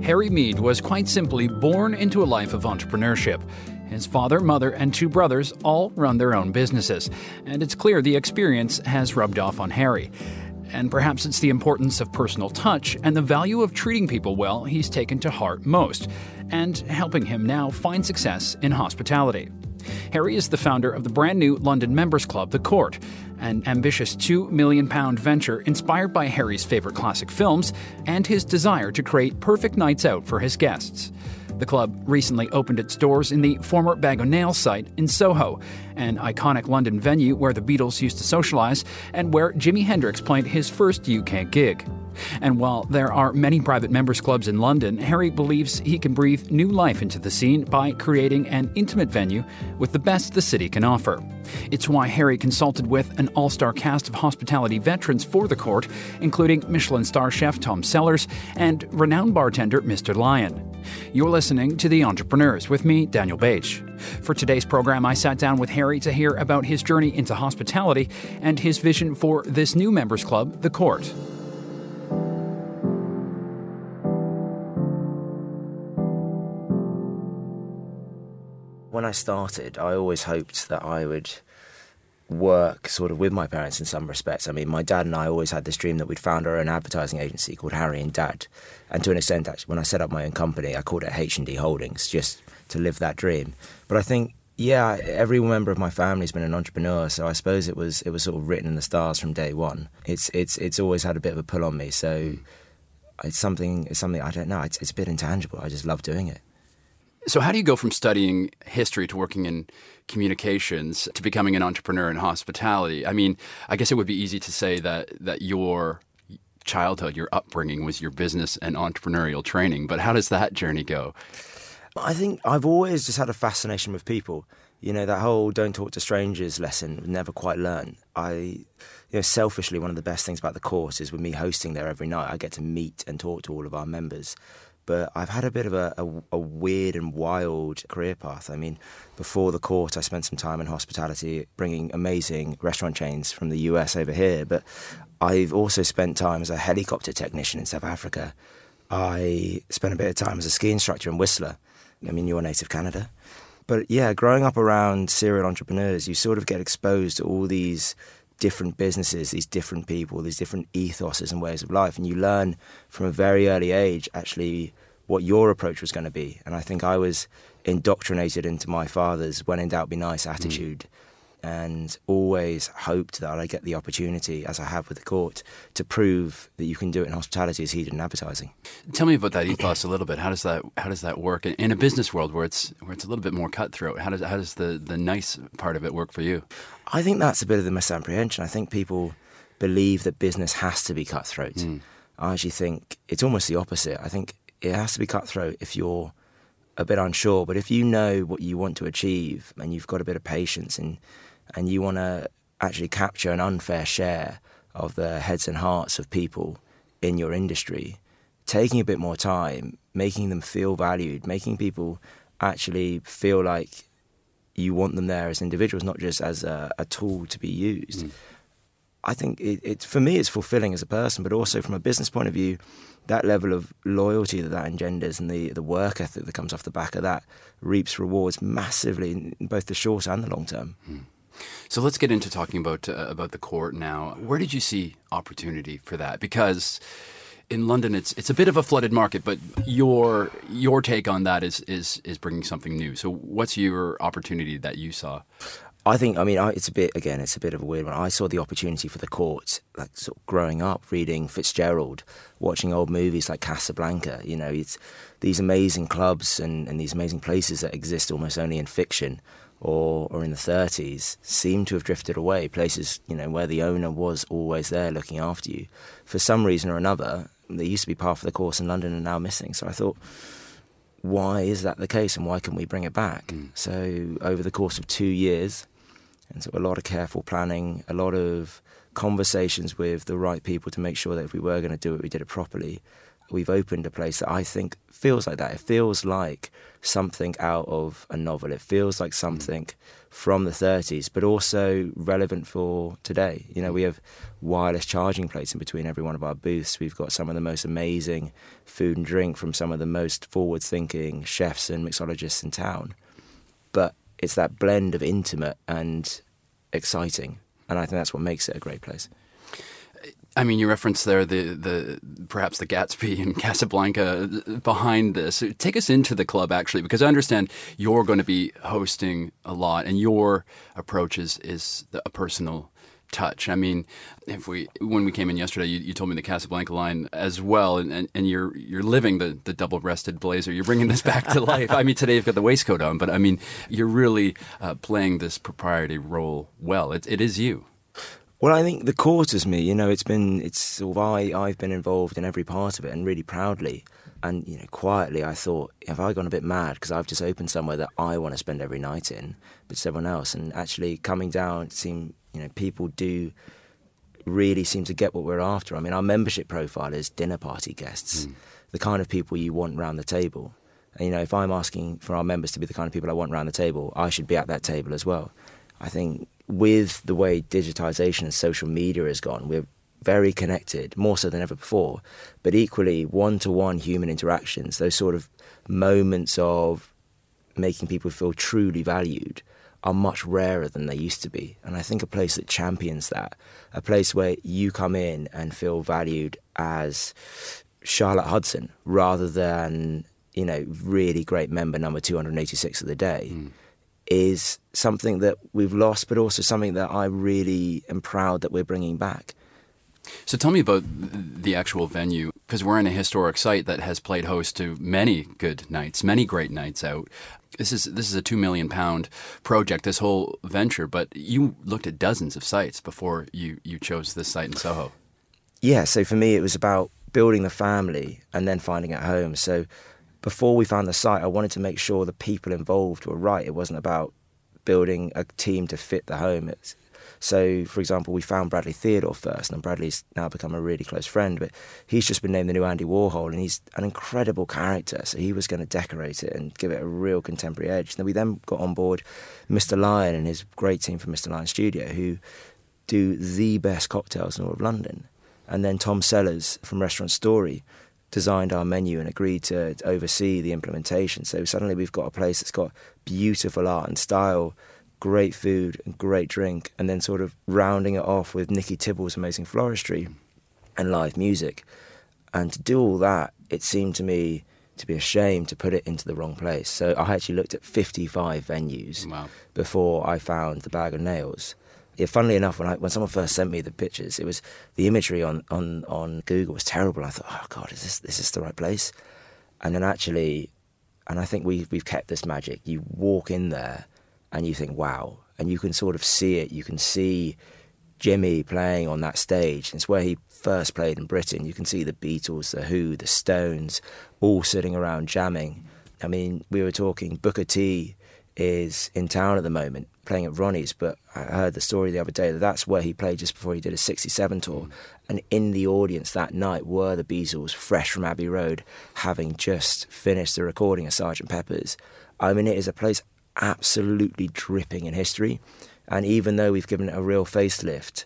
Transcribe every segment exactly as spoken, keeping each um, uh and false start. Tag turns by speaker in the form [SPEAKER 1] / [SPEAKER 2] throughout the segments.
[SPEAKER 1] Harry Mead was quite simply born into a life of entrepreneurship. His father, mother, and two brothers all run their own businesses, and it's clear the experience has rubbed off on Harry. And perhaps it's the importance of personal touch and the value of treating people well he's taken to heart most, and helping him now find success in hospitality. Harry is the founder of the brand new London members club, The Court, an ambitious two million pound venture inspired by Harry's favourite classic films and his desire to create perfect nights out for his guests. The club recently opened its doors in the former Bag o' Nails site in Soho, an iconic London venue where the Beatles used to socialise and where Jimi Hendrix played his first U K gig. And while there are many private members clubs in London, Harry believes he can breathe new life into the scene by creating an intimate venue with the best the city can offer. It's why Harry consulted with an all-star cast of hospitality veterans for The Court, including Michelin star chef Tom Sellers and renowned bartender Mister Lyon. You're listening to The Entrepreneurs with me, Daniel Bache. For today's program, I sat down with Harry to hear about his journey into hospitality and his vision for this new members club, The Court.
[SPEAKER 2] When I started, I always hoped that I would work sort of with my parents in some respects. I mean, my dad and I always had this dream that we'd found our own advertising agency called Harry and Dad. And to an extent, actually, when I set up my own company, I called it H and D Holdings, just to live that dream. But I think, yeah, every member of my family has been an entrepreneur, so I suppose it was it was sort of written in the stars from day one. It's it's it's always had a bit of a pull on me, so it's something it's something I don't know. It's it's a bit intangible. I just love doing it.
[SPEAKER 1] So how do you go from studying history to working in communications to becoming an entrepreneur in hospitality? I mean, I guess it would be easy to say that that your childhood, your upbringing was your business and entrepreneurial training, but how does that journey go?
[SPEAKER 2] I think I've always just had a fascination with people. You know, that whole don't talk to strangers lesson, never quite learned. I, you know, selfishly, one of the best things about the course is with me hosting there every night, I get to meet and talk to all of our members. But I've had a bit of a, a, a weird and wild career path. I mean, before the court, I spent some time in hospitality, bringing amazing restaurant chains from the U S over here. But I've also spent time as a helicopter technician in South Africa. I spent a bit of time as a ski instructor in Whistler. I mean, you're native Canada. But yeah, growing up around serial entrepreneurs, you sort of get exposed to all these different businesses, these different people, these different ethoses and ways of life. And you learn from a very early age, actually, what your approach was going to be. And I think I was indoctrinated into my father's when in doubt be nice attitude, mm. and always hoped that I'd get the opportunity, as I have with the court, to prove that you can do it in hospitality as he did in advertising.
[SPEAKER 1] Tell me about that ethos a little bit. How does that how does that work in, in a business world where it's where it's a little bit more cutthroat? How does how does the, the nice part of it work for you?
[SPEAKER 2] I think that's a bit of the misapprehension. I think people believe that business has to be cutthroat. Mm. I actually think it's almost the opposite. I think it has to be cutthroat if you're a bit unsure, but if you know what you want to achieve and you've got a bit of patience and and you want to actually capture an unfair share of the heads and hearts of people in your industry, taking a bit more time, making them feel valued, making people actually feel like you want them there as individuals, not just as a, a tool to be used. Mm. I think it, it, for me, it's fulfilling as a person, but also from a business point of view, that level of loyalty that that engenders and the, the work ethic that comes off the back of that reaps rewards massively in both the short and the long term.
[SPEAKER 1] Mm. So let's get into talking about uh, about the court now. Where did you see opportunity for that? Because in London, it's it's a bit of a flooded market, but your your take on that is is is bringing something new. So what's your opportunity that you saw?
[SPEAKER 2] I think, I mean, I, it's a bit, again, it's a bit of a weird one. I saw the opportunity for the court, like sort of growing up, reading Fitzgerald, watching old movies like Casablanca. You know, it's these amazing clubs and, and these amazing places that exist almost only in fiction or or in the thirties seem to have drifted away. Places, you know, where the owner was always there looking after you. For some reason or another, they used to be part of the course in London and now missing. So I thought, why is that the case and why can we bring it back? Mm. So over the course of two years, and so a lot of careful planning, a lot of conversations with the right people to make sure that if we were going to do it, we did it properly. we've opened a place that I think feels like that. It feels like something out of a novel. It feels like something from the thirties, but also relevant for today. You know, we have wireless charging plates in between every one of our booths. We've got some of the most amazing food and drink from some of the most forward-thinking chefs and mixologists in town. But it's that blend of intimate and exciting, and I think that's what makes it a great place.
[SPEAKER 3] I mean, you referenced there the, the perhaps the Gatsby and Casablanca behind this. Take us into the club, actually, because I understand you're going to be hosting a lot, and your approach is, is the, a personal touch. I mean, if we when we came in yesterday, you, you told me the Casablanca line as well, and, and, and you're you're living the, the double-breasted blazer. You're bringing this back to life. I mean, today you've got the waistcoat on, but I mean, you're really uh, playing this propriety role well. It, it is you.
[SPEAKER 2] Well, I think the court is me. You know, it's been, it's sort of, I, I've been involved in every part of it, and really proudly. And, you know, quietly I thought, have I gone a bit mad? Because I've just opened somewhere that I want to spend every night in, but it's everyone else. And actually coming down, it seemed, you know, people do really seem to get what we're after. I mean, our membership profile is dinner party guests, mm. the kind of people you want round the table. And, you know, if I'm asking for our members to be the kind of people I want round the table, I should be at that table as well. I think with the way digitisation and social media has gone, we're very connected, more so than ever before, but equally one-to-one human interactions, those sort of moments of making people feel truly valued, are much rarer than they used to be. And I think a place that champions that, a place where you come in and feel valued as Charlotte Hudson rather than, you know, really great member number two hundred eighty-six of the day, mm. is something that we've lost, but also something that I really am proud that we're bringing back.
[SPEAKER 3] So tell me about the actual venue, because we're in a historic site that has played host to many good nights, many great nights out. This is this is a two million pound project, this whole venture, but you looked at dozens of sites before you, you chose this site in Soho.
[SPEAKER 2] Yeah, so for me it was about building the family and then finding a home. So before we found the site, I wanted to make sure the people involved were right. It wasn't about building a team to fit the home. It's, so, for example, we found Bradley Theodore first, and Bradley's now become a really close friend, but he's just been named the new Andy Warhol, and he's an incredible character, so he was going to decorate it and give it a real contemporary edge. And then we then got on board Mister Lion and his great team from Mister Lion Studio, who do the best cocktails in all of London. And then Tom Sellers from Restaurant Story designed our menu and agreed to, to oversee the implementation. So suddenly we've got a place that's got beautiful art and style, great food and great drink, and then sort of rounding it off with Nikki Tibble's amazing floristry and live music. And to do all that, it seemed to me to be a shame to put it into the wrong place. So I actually looked at fifty-five venues wow. before I found the Bag of Nails. Yeah, funnily enough, when I, when someone first sent me the pictures, it was the imagery on, on, on Google was terrible. I thought, oh God, is this is this the right place? And then actually, and I think we we've kept this magic. You walk in there, and you think, wow, and you can sort of see it. You can see Jimmy playing on that stage. It's where he first played in Britain. You can see the Beatles, the Who, the Stones, all sitting around jamming. I mean, we were talking, Booker T is in town at the moment, playing at Ronnie's, but I heard the story the other day that that's where he played just before he did his sixty-seven tour. Mm. And in the audience that night were the Beatles, fresh from Abbey Road, having just finished the recording of Sergeant Pepper's. I mean, it is a place absolutely dripping in history, and even though we've given it a real facelift,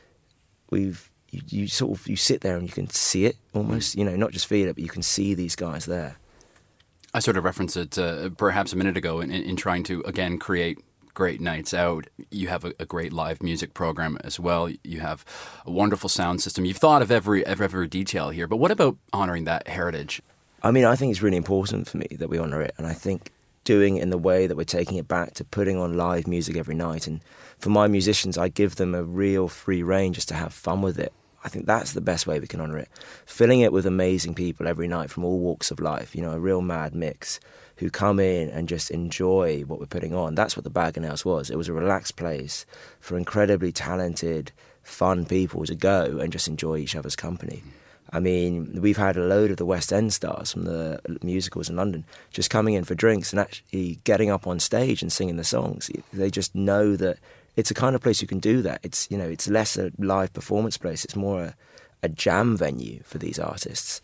[SPEAKER 2] we've you, you sort of you sit there and you can see it almost, you know, not just feel it, but you can see these guys there.
[SPEAKER 3] I sort of referenced it uh, perhaps a minute ago in, in trying to again create great nights out. You have a, a great live music program as well. You have a wonderful sound system. You've thought of every every, every detail here, but what about honouring that heritage?
[SPEAKER 2] I mean, I think it's really important for me that we honour it, and I think doing it in the way that we're taking it back to putting on live music every night. And for my musicians, I give them a real free rein just to have fun with it. I think that's the best way we can honour it. Filling it with amazing people every night from all walks of life, you know, a real mad mix who come in and just enjoy what we're putting on. That's what the Bag of Nails was. It was a relaxed place for incredibly talented, fun people to go and just enjoy each other's company. I mean, we've had a load of the West End stars from the musicals in London just coming in for drinks and actually getting up on stage and singing the songs. They just know that it's a kind of place you can do that. It's, you know, it's less a live performance place. It's more a, a jam venue for these artists.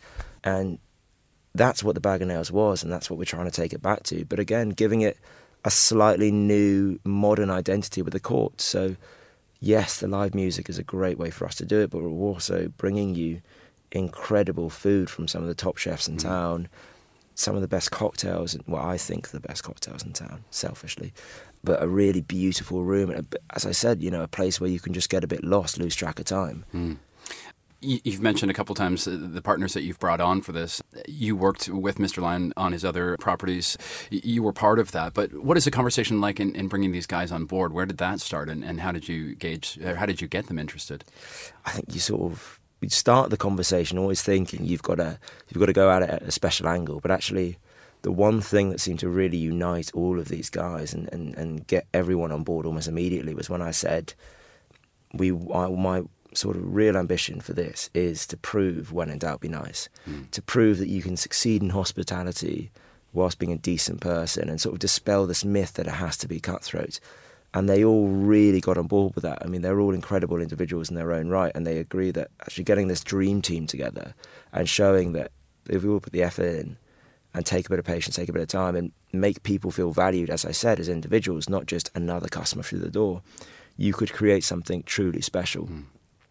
[SPEAKER 2] And that's what the Bag of Nails was, and that's what we're trying to take it back to. But again, giving it a slightly new, modern identity with the court. So, yes, the live music is a great way for us to do it, but we're also bringing you incredible food from some of the top chefs in mm. town, some of the best cocktails, well, I think the best cocktails in town, selfishly, but a really beautiful room. And a, as I said, you know, a place where you can just get a bit lost, lose track of time.
[SPEAKER 3] Mm. You've mentioned a couple times the partners that you've brought on for this. You worked with Mister Lyon on his other properties. You were part of that. But what is the conversation like in, in bringing these guys on board? Where did that start, and, and how did you gauge? How did you get them interested?
[SPEAKER 2] I think you sort of you start the conversation always thinking you've got to you've got to go at it at a special angle. But actually, the one thing that seemed to really unite all of these guys and, and, and get everyone on board almost immediately was when I said, "We, I, my." sort of real ambition for this is to prove when in doubt be nice, mm. to prove that you can succeed in hospitality whilst being a decent person, and sort of dispel this myth that it has to be cutthroat." And they all really got on board with that. I mean, they're all incredible individuals in their own right, and they agree that actually getting this dream team together and showing that if we all put the effort in and take a bit of patience, take a bit of time, and make people feel valued, as I said, as individuals, not just another customer through the door, you could create something truly special. Mm.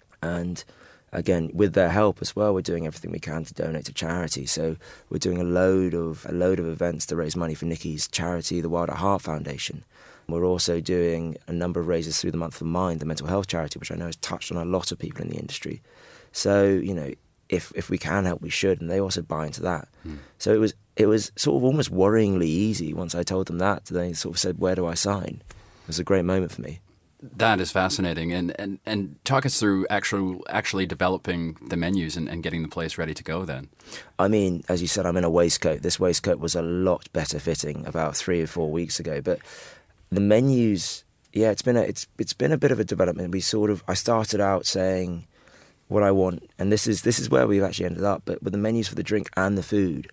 [SPEAKER 2] And again, with their help as well, we're doing everything we can to donate to charity. So we're doing a load of a load of events to raise money for Nikki's charity, the Wild at Heart Foundation. We're also doing a number of raises through the Month of Mind, the mental health charity, which I know has touched on a lot of people in the industry. So, you know, if if we can help, we should, and they also buy into that. Mm. So it was it was sort of almost worryingly easy once I told them that. They sort of said, "Where do I sign?" It was a great moment for me.
[SPEAKER 3] That is fascinating. And, and, and talk us through actually, actually developing the menus and, and getting the place ready to go then.
[SPEAKER 2] I mean, as you said, I'm in a waistcoat. This waistcoat was a lot better fitting about three or four weeks ago. But the menus, yeah, it's been a, it's it's been a bit of a development. We sort of, I started out saying what I want, and this is this is where we've actually ended up. But with the menus for the drink and the food,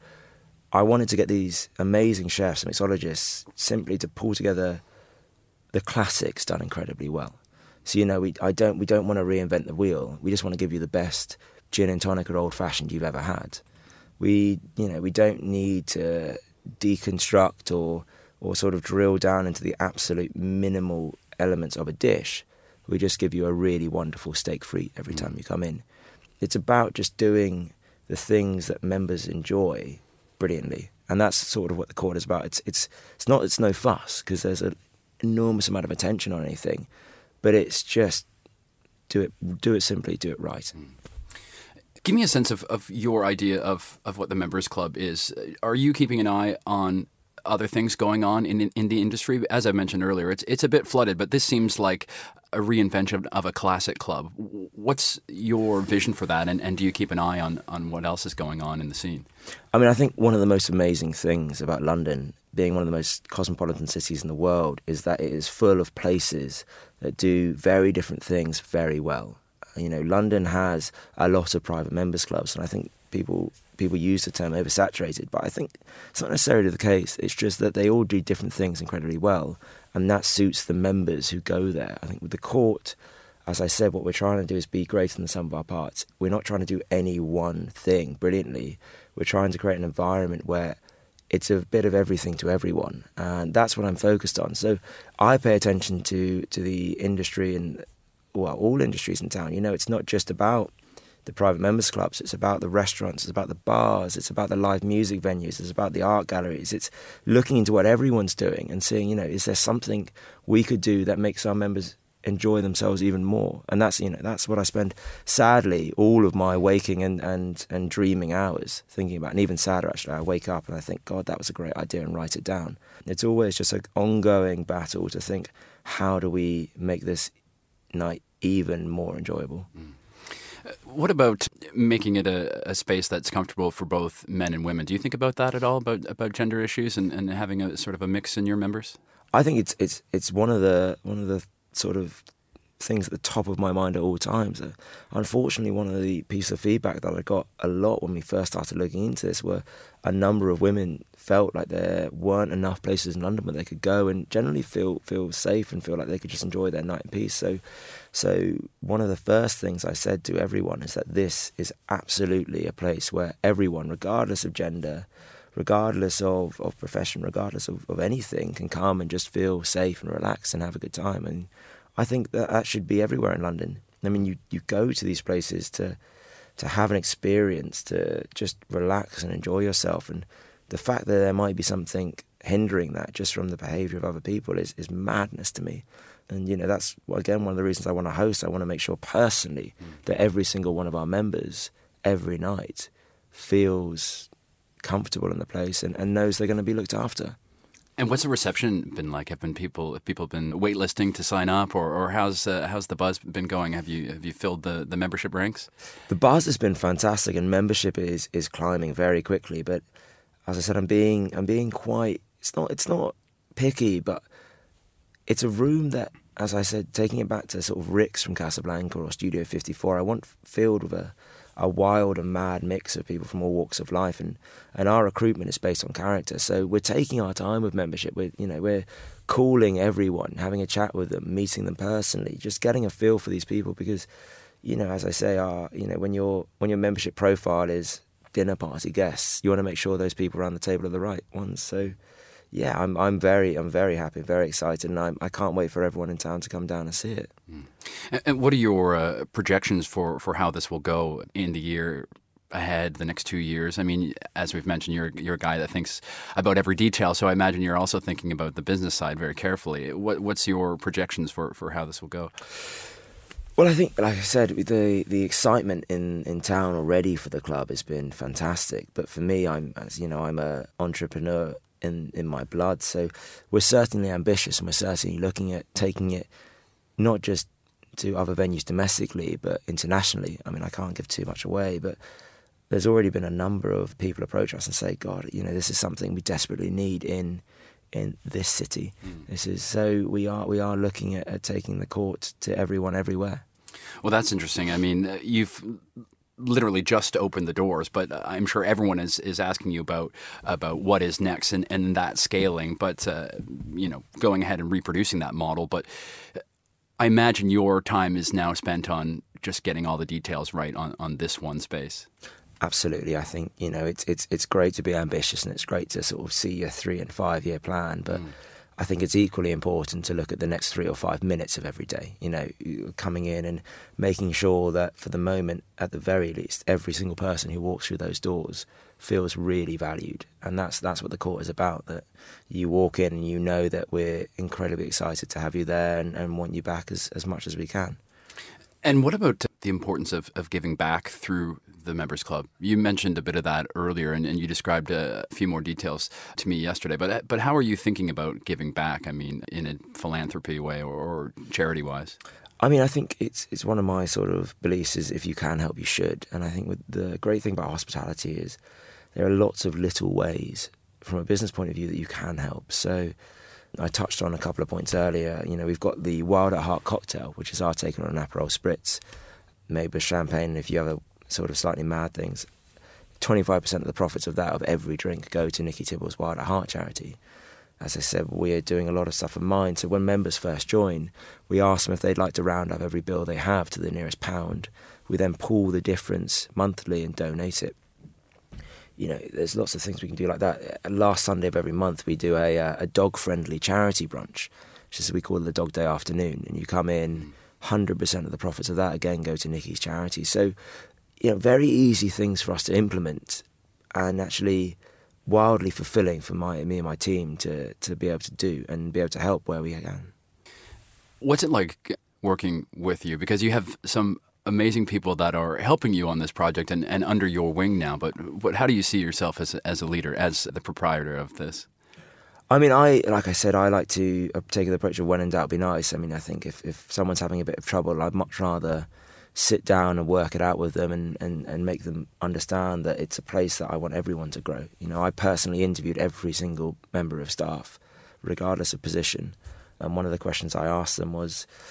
[SPEAKER 2] I wanted to get these amazing chefs and mixologists simply to pull together the classics done incredibly well. So, you know, we I don't we don't want to reinvent the wheel. We just want to give you the best gin and tonic or old fashioned you've ever had. We, you know, we don't need to deconstruct or or sort of drill down into the absolute minimal elements of a dish. We just give you a really wonderful steak frite every time you come in. It's about just doing the things that members enjoy brilliantly, and that's sort of what the court is about. It's it's it's not it's no fuss, because there's a enormous amount of attention on anything, but it's just do it do it simply, do it right. Mm.
[SPEAKER 3] Give me a sense of, of your idea of, of what the Members Club is. Are you keeping an eye on other things going on in in the industry? As I mentioned earlier, it's it's a bit flooded, but this seems like a reinvention of a classic club. What's your vision for that, and, and do you keep an eye on, on what else is going on in the scene?
[SPEAKER 2] I mean, I think one of the most amazing things about London, being one of the most cosmopolitan cities in the world, is that it is full of places that do very different things very well. You know, London has a lot of private members clubs, and I think people people use the term oversaturated, but I think it's not necessarily the case. It's just that they all do different things incredibly well, and that suits the members who go there. I think with the court, as I said, what we're trying to do is be greater than the sum of our parts. We're not trying to do any one thing brilliantly. We're trying to create an environment where it's a bit of everything to everyone, and that's what I'm focused on. So I pay attention to to the industry and, well, all industries in town. You know, it's not just about the private members clubs, it's about the restaurants, it's about the bars, it's about the live music venues, it's about the art galleries. It's looking into what everyone's doing and seeing, you know, is there something we could do that makes our members enjoy themselves even more? And that's, you know, that's what I spend, sadly, all of my waking and, and, and dreaming hours thinking about. And even sadder, actually, I wake up and I think, God, that was a great idea, and write it down. It's always just an ongoing battle to think, how do we make this night even more enjoyable?
[SPEAKER 3] Mm. What about making it a, a space that's comfortable for both men and women? Do you think about that at all, about about gender issues and, and having a sort of a mix in your members?
[SPEAKER 2] I think it's it's it's one of the one of the sort of things at the top of my mind at all times. Uh, unfortunately, one of the pieces of feedback that I got a lot when we first started looking into this were a number of women felt like there weren't enough places in London where they could go and generally feel feel safe and feel like they could just enjoy their night in peace. So, so one of the first things I said to everyone is that this is absolutely a place where everyone, regardless of gender, regardless of, of profession, regardless of, of anything, can come and just feel safe and relax and have a good time. And I think that that should be everywhere in London. I mean, you, you go to these places to to have an experience, to just relax and enjoy yourself. And the fact that there might be something hindering that just from the behaviour of other people is, is madness to me. And, you know, that's, again, one of the reasons I want to host. I want to make sure personally mm. that every single one of our members, every night, feels comfortable in the place and, and knows they're going to be looked after.
[SPEAKER 3] And what's the reception been like? Have been people have people been waitlisting to sign up, or, or how's uh, how's the buzz been going? Have you have you filled the, the membership ranks?
[SPEAKER 2] The buzz has been fantastic, and membership is is climbing very quickly. But as I said, I'm being I'm being quite. It's not it's not picky, but it's a room that, as I said, taking it back to sort of Rick's from Casablanca or Studio fifty-four, I want filled with a. a wild and mad mix of people from all walks of life, and, and our recruitment is based on character. So we're taking our time with membership. We're, you know, we're calling everyone, having a chat with them, meeting them personally, just getting a feel for these people because, you know, as I say, our, you know, when your when your membership profile is dinner party guests, you want to make sure those people around the table are the right ones. So yeah, I'm I'm very I'm very happy, very excited, and I'm, I can't wait for everyone in town to come down and see it.
[SPEAKER 3] Mm. And, and what are your uh, projections for, for how this will go in the year ahead, the next two years? I mean, as we've mentioned, you're you're a guy that thinks about every detail, so I imagine you're also thinking about the business side very carefully. What what's your projections for, for how this will go?
[SPEAKER 2] Well, I think, like I said, the the excitement in, in town already for the club has been fantastic. But for me, I'm as you know, I'm a entrepreneur in in my blood, so we're certainly ambitious, and we're certainly looking at taking it not just to other venues domestically, but internationally. I mean, I can't give too much away, but there's already been a number of people approach us and say, God, you know, this is something we desperately need in in this city. Mm. This is so we are we are looking at, at taking the court to everyone everywhere.
[SPEAKER 3] Well, that's interesting. I mean, you've literally just opened the doors, but I'm sure everyone is, is asking you about about what is next and, and that scaling, but, uh, you know, going ahead and reproducing that model. But I imagine your time is now spent on just getting all the details right on, on this one space.
[SPEAKER 2] Absolutely. I think, you know, it's it's it's great to be ambitious, and it's great to sort of see a three and five year plan, but mm. I think it's equally important to look at the next three or five minutes of every day, you know, coming in and making sure that for the moment, at the very least, every single person who walks through those doors feels really valued. And that's that's what the court is about, that you walk in and you know that we're incredibly excited to have you there and, and want you back as, as much as we can.
[SPEAKER 3] And what about the importance of, of giving back through the Members Club? You mentioned a bit of that earlier, and, and you described a few more details to me yesterday. But but how are you thinking about giving back? I mean, in a philanthropy way or, or charity-wise?
[SPEAKER 2] I mean, I think it's it's one of my sort of beliefs is if you can help, you should. And I think with the great thing about hospitality is there are lots of little ways from a business point of view that you can help. So I touched on a couple of points earlier. You know, we've got the Wild at Heart cocktail, which is our take on an Aperol Spritz, made with champagne and a few other sort of slightly mad things. twenty-five percent of the profits of that, of every drink, go to Nicky Tibble's Wild at Heart charity. As I said, we're doing a lot of stuff in mind. So when members first join, we ask them if they'd like to round up every bill they have to the nearest pound. We then pool the difference monthly and donate it. You know, there's lots of things we can do like that. Last Sunday of every month, we do a, a dog-friendly charity brunch, which is we call it the Dog Day Afternoon. And you come in, one hundred percent of the profits of that, again, go to Nicky's charity. So, you know, very easy things for us to implement and actually wildly fulfilling for my me and my team to, to be able to do and be able to help where we can.
[SPEAKER 3] What's it like working with you? Because you have some amazing people that are helping you on this project and, and under your wing now, but what, how do you see yourself as, as a leader, as the proprietor of this?
[SPEAKER 2] I mean, I like I said, I like to take the approach of when in doubt, be nice. I mean, I think if, if someone's having a bit of trouble, I'd much rather sit down and work it out with them and, and, and make them understand that it's a place that I want everyone to grow. You know, I personally interviewed every single member of staff, regardless of position. And one of the questions I asked them was,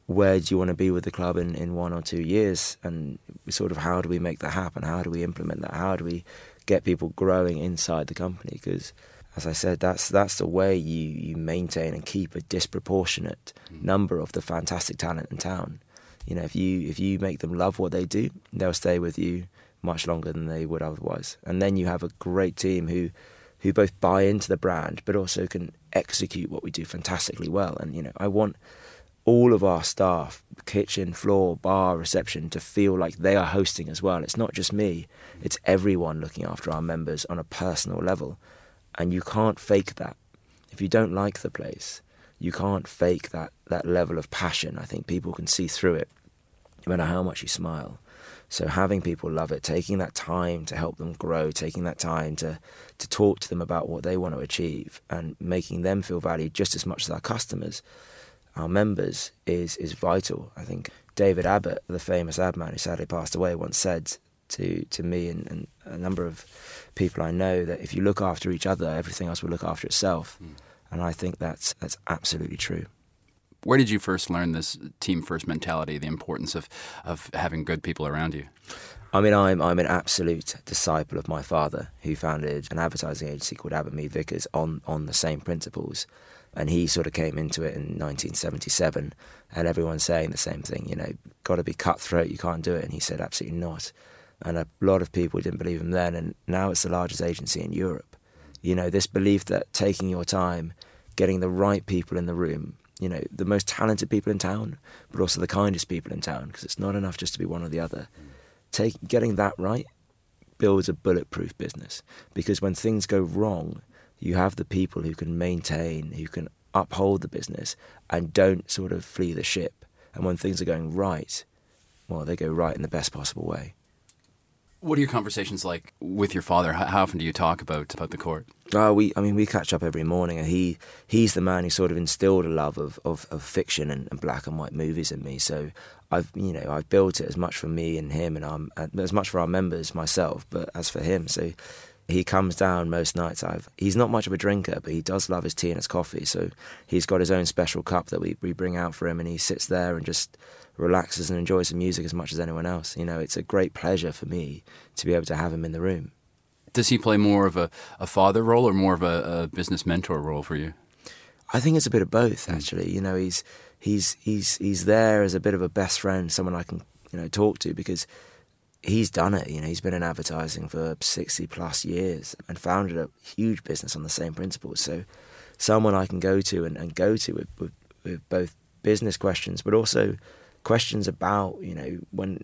[SPEAKER 2] where do you want to be with the club in, in one or two years? And sort of how do we make that happen? How do we implement that? How do we get people growing inside the company? Because, as I said, that's that's the way you, you maintain and keep a disproportionate mm. number of the fantastic talent in town. You know, if you if you make them love what they do, they'll stay with you much longer than they would otherwise. And then you have a great team who who both buy into the brand but also can execute what we do fantastically well. And, you know, I want all of our staff, kitchen, floor, bar, reception, to feel like they are hosting as well. It's not just me, it's everyone looking after our members on a personal level. And you can't fake that. If you don't like the place, you can't fake that, that level of passion. I think people can see through it, no matter how much you smile. So having people love it, taking that time to help them grow, taking that time to, to talk to them about what they want to achieve and making them feel valued just as much as our customers, our members, is is vital. I think David Abbott, the famous ad man who sadly passed away, once said to, to me and, and a number of people I know that if you look after each other, everything else will look after itself. Mm. And I think that's that's absolutely true.
[SPEAKER 3] Where did you first learn this team first mentality, the importance of, of having good people around you?
[SPEAKER 2] I mean, I'm I'm an absolute disciple of my father, who founded an advertising agency called Abbott Mead Vickers on, on the same principles. And he sort of came into it in nineteen seventy-seven, and everyone's saying the same thing, you know, got to be cutthroat, you can't do it. And he said, absolutely not. And a lot of people didn't believe him then, and now it's the largest agency in Europe. You know, this belief that taking your time, getting the right people in the room, you know, the most talented people in town, but also the kindest people in town, because it's not enough just to be one or the other. Take, getting that right builds a bulletproof business, because when things go wrong, you have the people who can maintain, who can uphold the business and don't sort of flee the ship. And when things are going right, well, they go right in the best possible way.
[SPEAKER 3] What are your conversations like with your father? How often do you talk about, about the court?
[SPEAKER 2] Oh, we, I mean, we catch up every morning, and he, he's the man who sort of instilled a love of, of, of fiction and, and black and white movies in me. So I've, you know, I've built it as much for me and him, and um, as much for our members, myself, but as for him. So he comes down most nights. I've, he's not much of a drinker, but he does love his tea and his coffee. So he's got his own special cup that we, we bring out for him, and he sits there and just relaxes and enjoys the music as much as anyone else. You know, it's a great pleasure for me to be able to have him in the room.
[SPEAKER 3] Does he play more of a, a father role or more of a, a business mentor role for you?
[SPEAKER 2] I think it's a bit of both, actually. You know, he's he's he's he's there as a bit of a best friend, someone I can, you know, talk to, because he's done it. You know, he's been in advertising for sixty plus years and founded a huge business on the same principles. So someone I can go to and, and go to with, with, with both business questions, but also questions about, you know, when,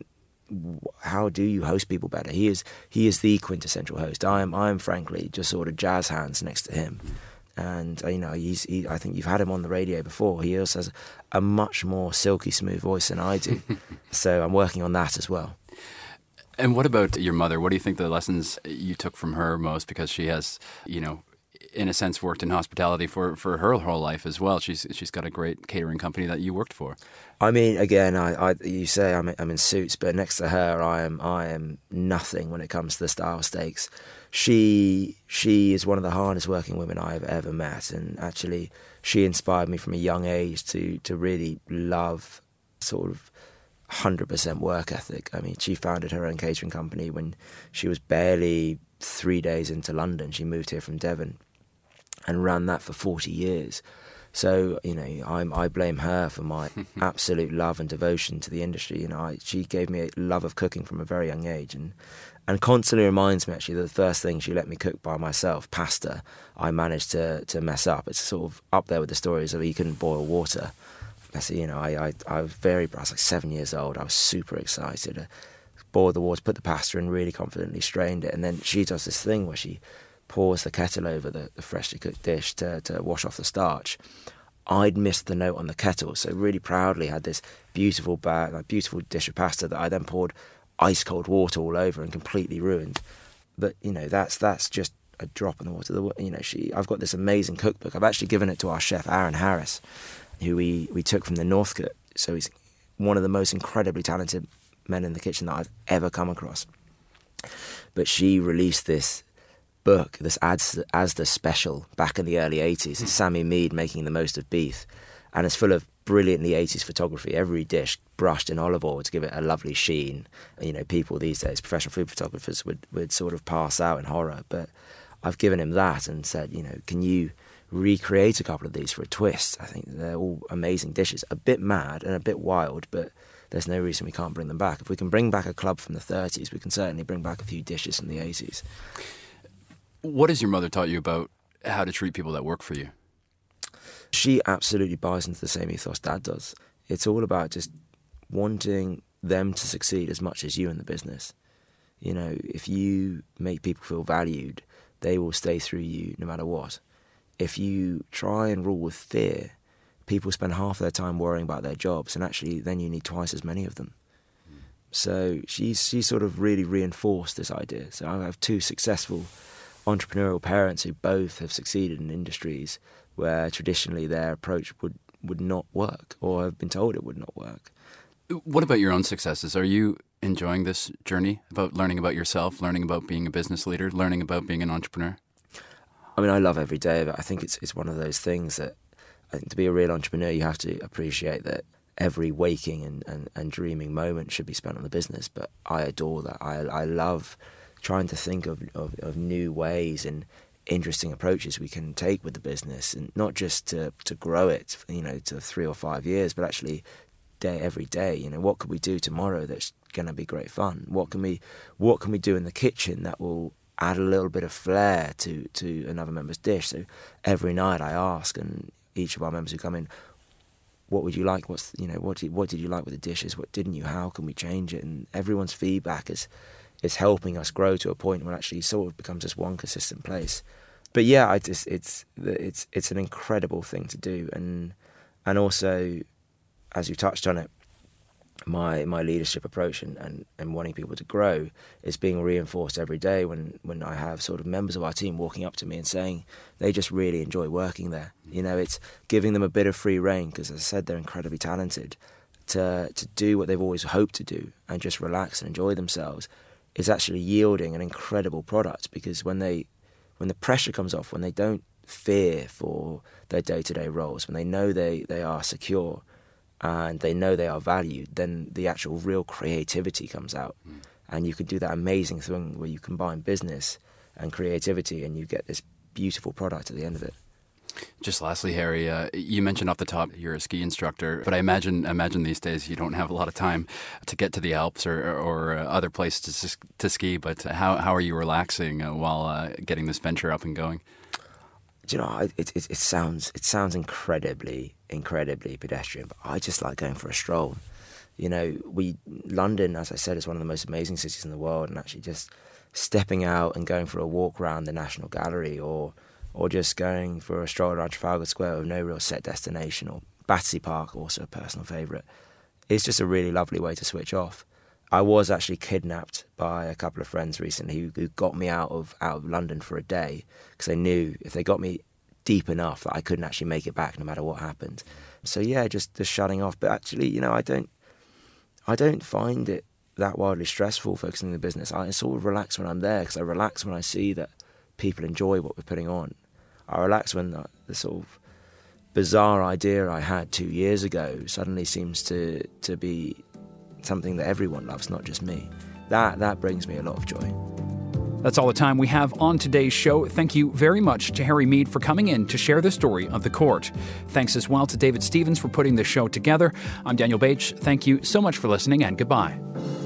[SPEAKER 2] how do you host people better? He is he is the quintessential host. I am I am frankly just sort of jazz hands next to him, and you know he's he, I think you've had him on the radio before. He also has a much more silky smooth voice than I do, so I'm working on that as well.
[SPEAKER 3] And what about your mother? What do you think the lessons you took from her most? Because she has, you know, in a sense, worked in hospitality for, for her whole life as well. She's she's got a great catering company that you worked for.
[SPEAKER 2] I mean, again, I, I you say I'm I'm in Suits, but next to her, I am I am nothing when it comes to the style steaks. She she is one of the hardest working women I've ever met, and actually, she inspired me from a young age to to really love sort of one hundred percent work ethic. I mean, she founded her own catering company when she was barely three days into London. She moved here from Devon and ran that for forty years. So, you know, I'm, I blame her for my absolute love and devotion to the industry. You know, I, she gave me a love of cooking from a very young age, and and constantly reminds me, actually, that the first thing she let me cook by myself, pasta, I managed to to mess up. It's sort of up there with the stories of you couldn't boil water. So, you know, I, I, I was very, I was like seven years old. I was super excited. I boiled the water, put the pasta in, really confidently strained it, and then she does this thing where she pours the kettle over the, the freshly cooked dish to, to wash off the starch. I'd missed the note on the kettle, so really proudly had this beautiful bag, like beautiful dish of pasta that I then poured ice cold water all over and completely ruined. But you know, that's that's just a drop in the water. The, you know, she. I've got this amazing cookbook. I've actually given it to our chef Aaron Harris, who we we took from the Northcote. So he's one of the most incredibly talented men in the kitchen that I've ever come across. But she released this book, this Asda, Asda special, back in the early eighties. It's Sammy Mead making the most of beef. and it's full of brilliantly eighties photography. Every dish brushed in olive oil to give it a lovely sheen. You know, people these days, professional food photographers, would, would sort of pass out in horror. But I've given him that and said, you know, can you recreate a couple of these for a twist? I think they're all amazing dishes. A bit mad and a bit wild, but there's no reason we can't bring them back. If we can bring back a club from the thirties, we can certainly bring back a few dishes from the eighties.
[SPEAKER 3] What has your mother taught you about how to treat people that work for you?
[SPEAKER 2] She absolutely buys into the same ethos Dad does. It's all about just wanting them to succeed as much as you in the business. You know, if you make people feel valued, they will stay through you no matter what. If you try and rule with fear, people spend half their time worrying about their jobs, and actually then you need twice as many of them. Mm. So she's, she sort of really reinforced this idea. So I have two successful entrepreneurial parents who both have succeeded in industries where traditionally their approach would, would not work, or have been told it would not work.
[SPEAKER 3] What about your own successes? Are you enjoying this journey about learning about yourself, learning about being a business leader, learning about being an entrepreneur?
[SPEAKER 2] I mean, I love every day of it. I think it's it's one of those things that I think to be a real entrepreneur, you have to appreciate that every waking and, and, and dreaming moment should be spent on the business. But I adore that. I I love trying to think of, of, of new ways and interesting approaches we can take with the business, and not just to, to grow it, you know, to three or five years, but actually day every day. You know, what could we do tomorrow that's going to be great fun? What can we what can we do in the kitchen that will add a little bit of flair to, to another member's dish? So every night I ask, and each of our members who come in, what would you like? What's you know what did, what did you like with the dishes? What didn't you? How can we change it? And everyone's feedback is is helping us grow to a point where actually sort of becomes just one consistent place. But yeah, I just it's it's it's an incredible thing to do, and and also, as you touched on it, my my leadership approach and, and, and wanting people to grow is being reinforced every day when, when I have sort of members of our team walking up to me and saying they just really enjoy working there. You know, it's giving them a bit of free rein, because as I said, they're incredibly talented, to to do what they've always hoped to do and just relax and enjoy themselves is actually yielding an incredible product. Because when they when the pressure comes off, when they don't fear for their day-to-day roles, when they know they, they are secure and they know they are valued, then the actual real creativity comes out. Mm. And you can do that amazing thing where you combine business and creativity and you get this beautiful product at the end of it.
[SPEAKER 3] Just lastly, Harry, uh, you mentioned off the top you're a ski instructor, but I imagine imagine these days you don't have a lot of time to get to the Alps or, or, or uh, other places to, to ski, but how, how are you relaxing uh, while uh, getting this venture up and going?
[SPEAKER 2] Do you know, it, it, it sounds it sounds incredibly, incredibly pedestrian, but I just like going for a stroll. You know, we London, as I said, is one of the most amazing cities in the world, and actually just stepping out and going for a walk around the National Gallery, or or just going for a stroll around Trafalgar Square with no real set destination, or Battersea Park, also a personal favourite. It's just a really lovely way to switch off. I was actually kidnapped by a couple of friends recently who, who got me out of out of London for a day, because they knew if they got me deep enough that I couldn't actually make it back no matter what happened. So yeah, just, just shutting off. But actually, you know, I don't I don't find it that wildly stressful focusing on the business. I sort of relax when I'm there, because I relax when I see that people enjoy what we're putting on. I relax when the, the sort of bizarre idea I had two years ago suddenly seems to to be something that everyone loves, not just me. That that brings me a lot of joy.
[SPEAKER 1] That's all the time we have on today's show. Thank you very much to Harry Mead for coming in to share the story of the court. Thanks as well to David Stevens for putting the show together. I'm Daniel Bache. Thank you so much for listening, and goodbye.